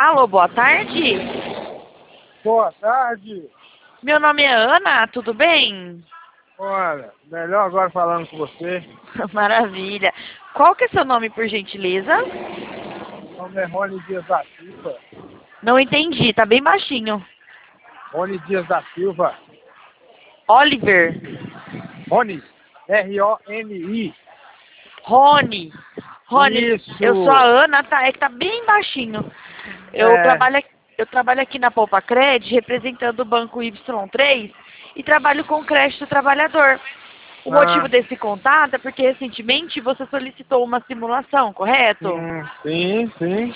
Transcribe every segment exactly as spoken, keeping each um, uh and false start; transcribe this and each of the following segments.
Alô, boa tarde. Boa tarde. Meu nome é Ana, tudo bem? Olha, melhor agora falando com você. Maravilha. Qual que é seu nome, por gentileza? Meu nome é Rony Dias da Silva. Não entendi, tá bem baixinho. Rony Dias da Silva. Oliver. Rony. R O N I. Rony. Rony, Isso. eu sou a Ana, tá? É que tá bem baixinho. Eu É. trabalho, aqui- eu trabalho aqui na Poupa Cred, representando o banco Y três e trabalho com crédito do trabalhador. O motivo Ah, desse contato é porque recentemente você solicitou uma simulação, correto? hum, sim, sim.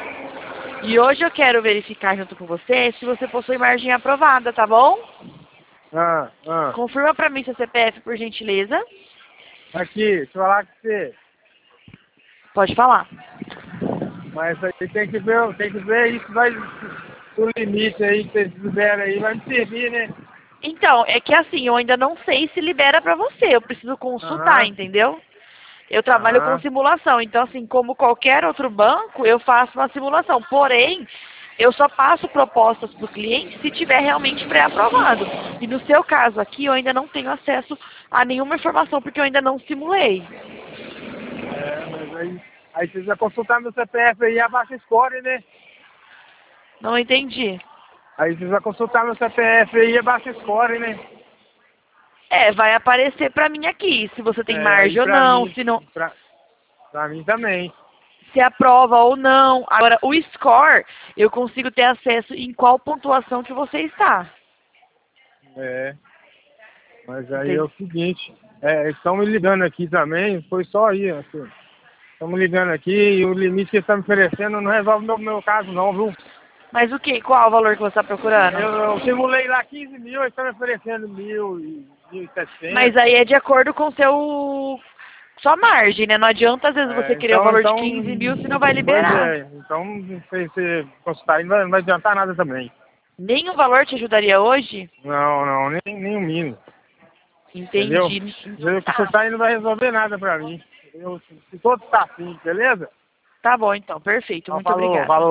E hoje eu quero verificar junto com você se você possui margem aprovada, tá bom? Ah, ah. Confirma pra mim seu C P F, por gentileza. Aqui, deixa eu falar com você. Pode falar. Mas aí tem que ver, tem que ver isso, vai o limite aí que vocês liberam aí, vai me servir, né? Então, é que assim, eu ainda não sei se libera pra você. Eu preciso consultar, Aham, entendeu? Eu trabalho com aham. simulação, então assim, como qualquer outro banco, eu faço uma simulação. Porém, eu só passo propostas para o cliente se tiver realmente pré-aprovado. E no seu caso aqui, eu ainda não tenho acesso a nenhuma informação, porque eu ainda não simulei. É, mas aí, aí vocês vão consultar meu C P F aí, abaixa o score, né? Não entendi. Aí vocês vão consultar meu C P F aí e abaixa o score, né? É, vai aparecer pra mim aqui, se você tem É, e margem ou pra não, mim, se não, pra, pra mim também. se aprova ou não. Agora, o score, eu consigo ter acesso em qual pontuação que você está. É, mas aí é Entende? o seguinte, é, eles estão me ligando aqui também, foi só aí, assim. Estão me ligando aqui e o limite que eles estão me oferecendo não resolve o meu, meu caso não, viu? Mas o que? Qual o valor que você está procurando? Eu, eu simulei lá quinze mil, eles estão me oferecendo mil e mil e Mas setecentos. aí é de acordo com seu sua margem, né? Não adianta às vezes você É, querer o então, valor de então, quinze mil se não vai pois liberar. é, então se você consultar aí não vai, não vai adiantar nada também. Nenhum valor te ajudaria hoje? Não, não, nem, nem o mínimo. Entendeu? Entendi. Eu Tá. consultar aí não vai resolver nada pra mim. Eu, se todos tá assim, beleza? Tá bom então, perfeito. Então Muito falou, obrigada. falou.